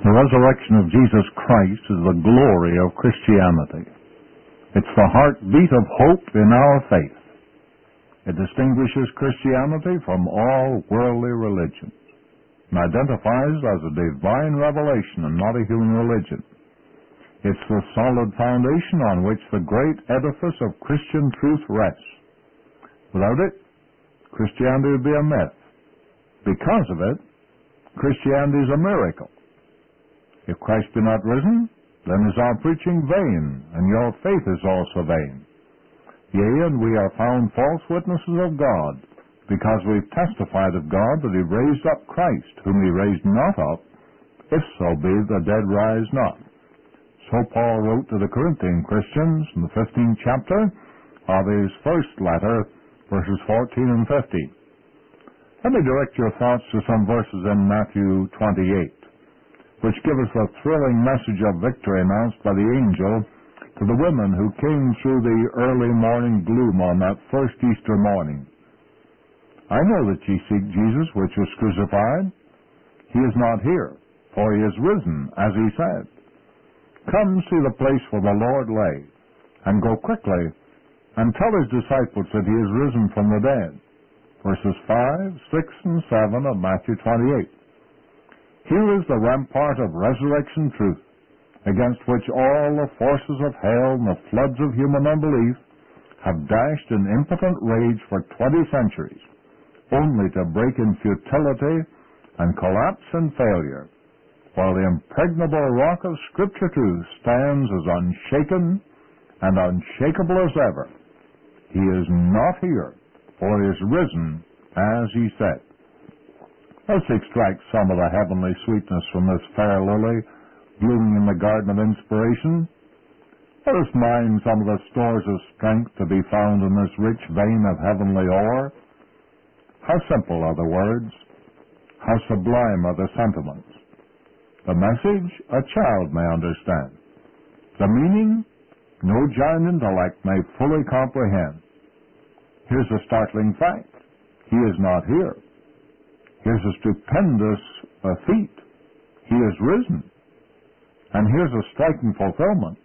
The resurrection of Jesus Christ is the glory of Christianity. It's the heartbeat of hope in our faith. It distinguishes Christianity from all worldly religions and identifies as a divine revelation and not a human religion. It's the solid foundation on which the great edifice of Christian truth rests. Without it, Christianity would be a myth. Because of it, Christianity is a miracle. If Christ be not risen, then is our preaching vain, and your faith is also vain. Yea, and we are found false witnesses of God, because we've testified of God that he raised up Christ, whom he raised not up, if so be the dead rise not. So Paul wrote to the Corinthian Christians in the 15th chapter of his first letter, verses 14 and 15. Let me direct your thoughts to some verses in Matthew 28, which give us the thrilling message of victory announced by the angel to the women who came through the early morning gloom on that first Easter morning. I know that ye seek Jesus, which was crucified. He is not here, for he is risen, as he said. Come see the place where the Lord lay, and go quickly, and tell his disciples that he is risen from the dead. Verses 5, 6, and 7 of Matthew 28. Here is the rampart of resurrection truth, against which all the forces of hell and the floods of human unbelief have dashed in impotent rage for 20 centuries, only to break in futility and collapse in failure, while the impregnable rock of Scripture truth stands as unshaken and unshakable as ever. He is not here, for he is risen, as he said. Let's extract some of the heavenly sweetness from this fair lily blooming in the garden of inspiration. Let us mine some of the stores of strength to be found in this rich vein of heavenly ore. How simple are the words, how sublime are the sentiments. The message a child may understand. The meaning no giant intellect may fully comprehend. Here's a startling fact. He is not here. Here's a stupendous feat. He is risen. And here's a striking fulfillment.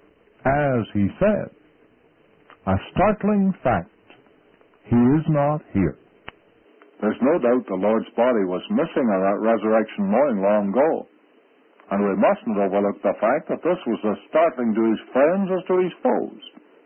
As he said, a startling fact. He is not here. There's no doubt the Lord's body was missing on that resurrection morning long ago. And we mustn't overlook the fact that this was as startling to his friends as to his foes.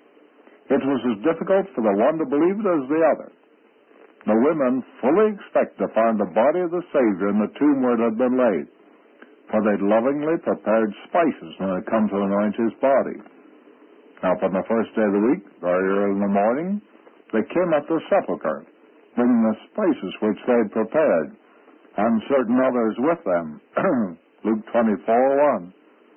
It was as difficult for the one to believe it as the other. The women fully expect to find the body of the Savior in the tomb where it had been laid, for they'd lovingly prepared spices when it come to anoint his body. Now, from the first day of the week, very early in the morning, they came at the sepulchre, bringing the spices which they had prepared, and certain others with them. Luke 24:1.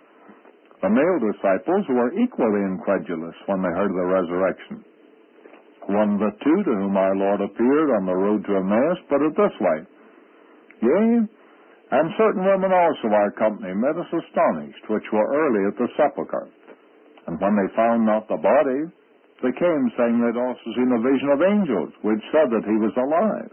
The male disciples were equally incredulous when they heard of the resurrection. One of the two to whom our Lord appeared on the road to Emmaus put it this way, Yea, and certain women also of our company met us astonished, which were early at the sepulchre. And when they found not the body, they came, saying they'd also seen a vision of angels, which said that he was alive.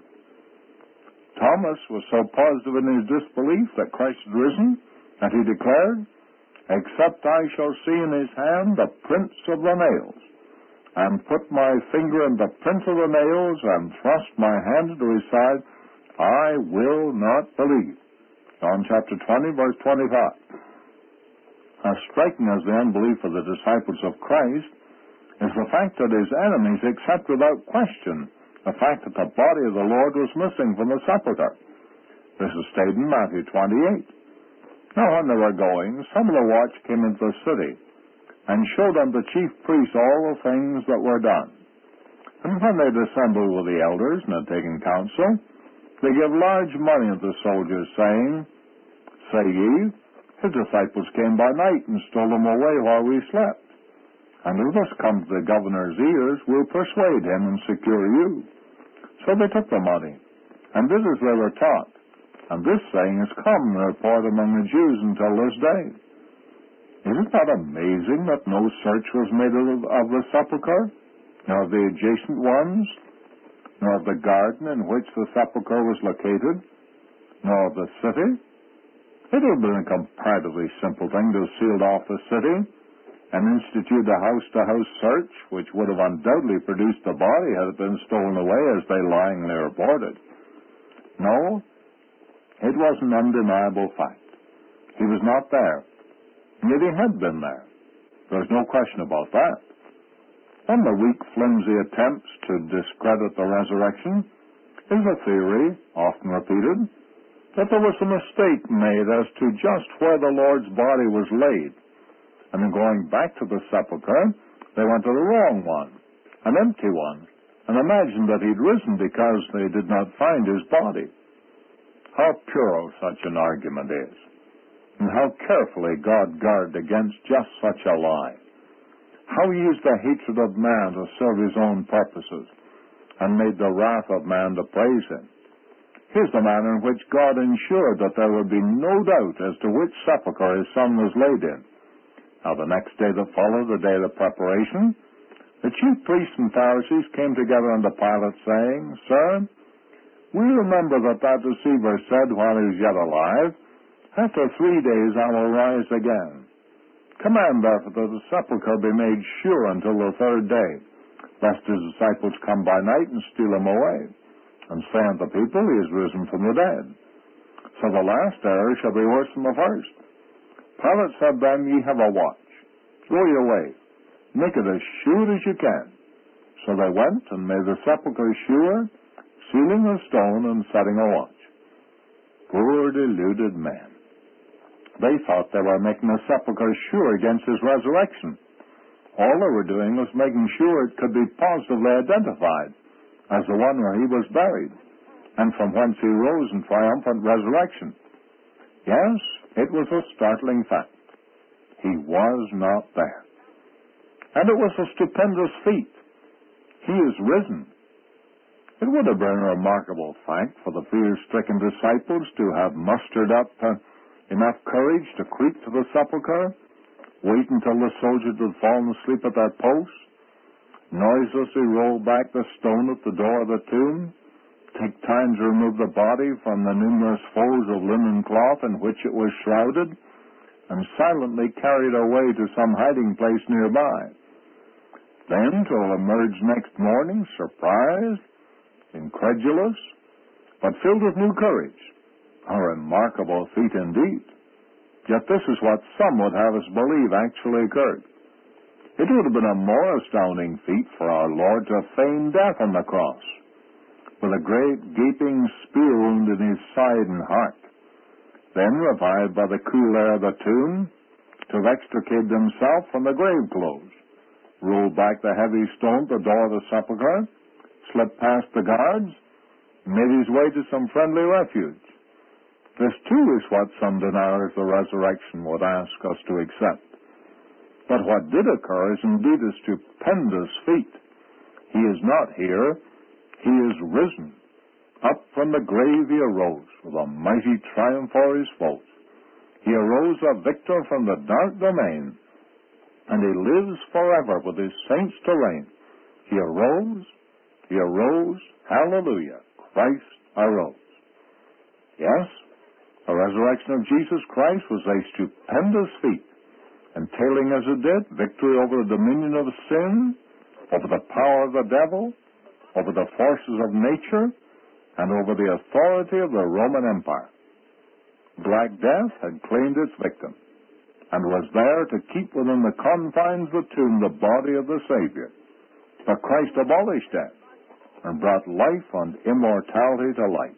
Thomas was so positive in his disbelief that Christ had risen, that he declared, Except I shall see in his hand the prints of the nails, and put my finger in the print of the nails, and thrust my hand into his side, I will not believe. John chapter 20, verse 25. As striking as the unbelief of the disciples of Christ is the fact that his enemies accept without question the fact that the body of the Lord was missing from the sepulchre. This is stated in Matthew 28. Now when they were going, some of the watch came into the city, and showed unto the chief priests all the things that were done. And when they had assembled with the elders and had taken counsel, they gave large money unto the soldiers, saying, Say ye, his disciples came by night and stole them away while we slept. And if this come to the governor's ears, we'll persuade him and secure you. So they took the money, and did as they were taught. And this saying is common report among the Jews until this day. Is it not amazing that no search was made of the sepulchre, nor of the adjacent ones, nor of the garden in which the sepulchre was located, nor of the city? It would have been a comparatively simple thing to have sealed off the city and institute a house-to-house search, which would have undoubtedly produced the body had it been stolen away as they lyingly reported. No, it was an undeniable fact. He was not there, yet he had been there. There's no question about that. One of the weak, flimsy attempts to discredit the resurrection is a theory, often repeated, that there was a mistake made as to just where the Lord's body was laid. And in going back to the sepulchre, they went to the wrong one, an empty one, and imagined that he'd risen because they did not find his body. How puerile such an argument is, and how carefully God guarded against just such a lie. How he used the hatred of man to serve his own purposes, and made the wrath of man to praise him. Here's the manner in which God ensured that there would be no doubt as to which sepulchre his son was laid in. Now the next day that followed, the day of the preparation, the chief priests and Pharisees came together unto Pilate, saying, Sir, we remember that deceiver said while he was yet alive, After 3 days I will rise again. Command therefore that the sepulchre be made sure until the 3rd day, lest his disciples come by night and steal him away, and say unto the people, He is risen from the dead. So the last error shall be worse than the first. Pilate said then, Ye have a watch. Go your way. Make it as sure as you can. So they went and made the sepulchre sure, sealing the stone and setting a watch. Poor deluded men. They thought they were making the sepulchre sure against his resurrection. All they were doing was making sure it could be positively identified as the one where he was buried, and from whence he rose in triumphant resurrection. Yes, it was a startling fact. He was not there. And it was a stupendous feat. He is risen. It would have been a remarkable fact for the fear-stricken disciples to have mustered up enough courage to creep to the sepulchre, wait until the soldiers had fallen asleep at their posts, noiselessly roll back the stone at the door of the tomb, take time to remove the body from the numerous folds of linen cloth in which it was shrouded, and silently carry it away to some hiding place nearby. Then to emerge next morning, surprised, incredulous, but filled with new courage. A remarkable feat indeed. Yet this is what some would have us believe actually occurred. It would have been a more astounding feat for our Lord to have feigned death on the cross, with a great gaping spear wound in his side and heart, then revived by the cool air of the tomb, to have extricated himself from the grave clothes, rolled back the heavy stone at the door of the sepulchre, slipped past the guards, made his way to some friendly refuge. This too is what some deniers of the resurrection would ask us to accept. But what did occur is indeed a stupendous feat. He is not here. He is risen. Up from the grave he arose, with a mighty triumph for his foes. He arose a victor from the dark domain, and he lives forever with his saints to reign. He arose, hallelujah, Christ arose. Yes, the resurrection of Jesus Christ was a stupendous feat, entailing as it did victory over the dominion of sin, over the power of the devil, over the forces of nature, and over the authority of the Roman Empire. Black Death had claimed its victim, and was there to keep within the confines of the tomb the body of the Savior. But Christ abolished death, and brought life and immortality to light.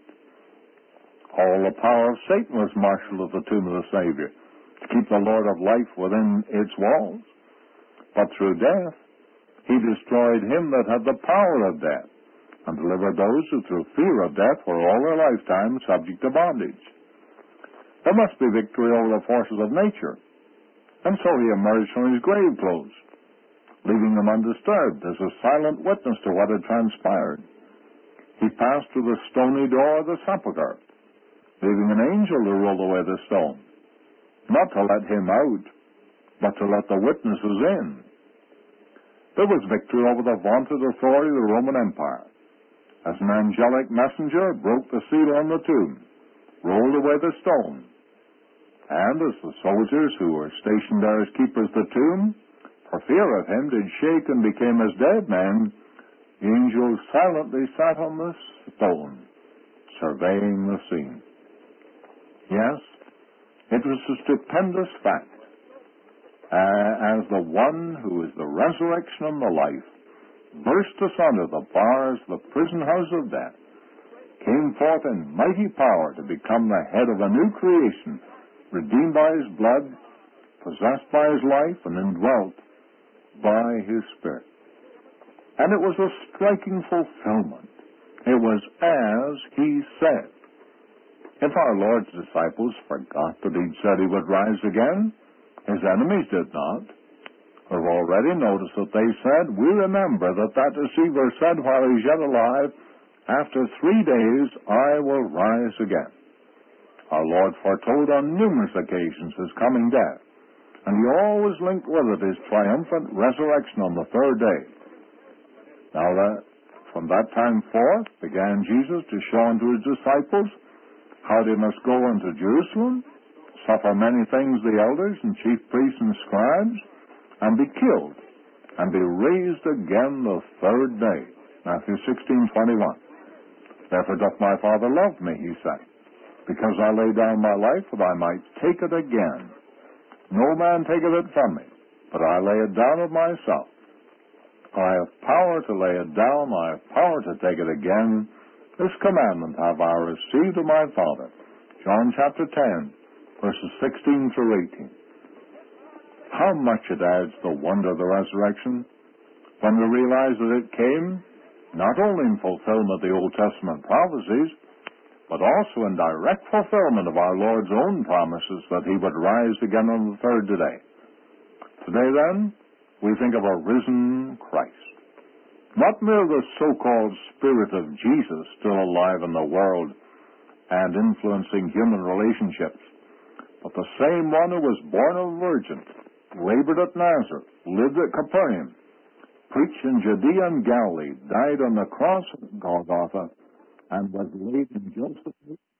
All the power of Satan was marshaled at the tomb of the Savior, to keep the Lord of life within its walls. But through death, he destroyed him that had the power of death, and delivered those who through fear of death were all their lifetime subject to bondage. There must be victory over the forces of nature, and so he emerged from his grave clothes, leaving them undisturbed as a silent witness to what had transpired. He passed through the stony door of the sepulchre, leaving an angel to roll away the stone, not to let him out, but to let the witnesses in. There was victory over the vaunted authority of the Roman Empire, as an angelic messenger broke the seal on the tomb, rolled away the stone, And as the soldiers who were stationed there as keepers of the tomb, for fear of him, did shake and became as dead men, the angel silently sat on the stone, surveying the scene. Yes, it was a stupendous fact, as the one who is the resurrection and the life burst asunder the bars of the prison house of death, came forth in mighty power to become the head of a new creation, redeemed by his blood, possessed by his life, and indwelt by his Spirit. And it was a striking fulfillment. It was as he said. If our Lord's disciples forgot that he said he would rise again, his enemies did not. We've already noticed that they said, we remember that deceiver said while he's yet alive, after 3 days I will rise again. Our Lord foretold on numerous occasions his coming death, and he always linked with it his triumphant resurrection on the 3rd day. Now, from that time forth began Jesus to show unto his disciples how they must go into Jerusalem, suffer many things the elders and chief priests and scribes, and be killed, and be raised again the 3rd day. Matthew 16:21. Therefore doth my Father love me, he said, because I lay down my life that I might take it again. No man taketh it from me, but I lay it down of myself. I have power to lay it down, I have power to take it again. This commandment have I received of my Father. John chapter 10, verses 16 through 18. How much it adds to the wonder of the resurrection when we realize that it came not only in fulfillment of the Old Testament prophecies, but also in direct fulfillment of our Lord's own promises that he would rise again on the 3rd day. Today, then, we think of a risen Christ. Not merely the so-called Spirit of Jesus still alive in the world and influencing human relationships, but the same one who was born of a virgin, labored at Nazareth, lived at Capernaum, preached in Judea and Galilee, died on the cross of Golgotha, and was laid in Joseph's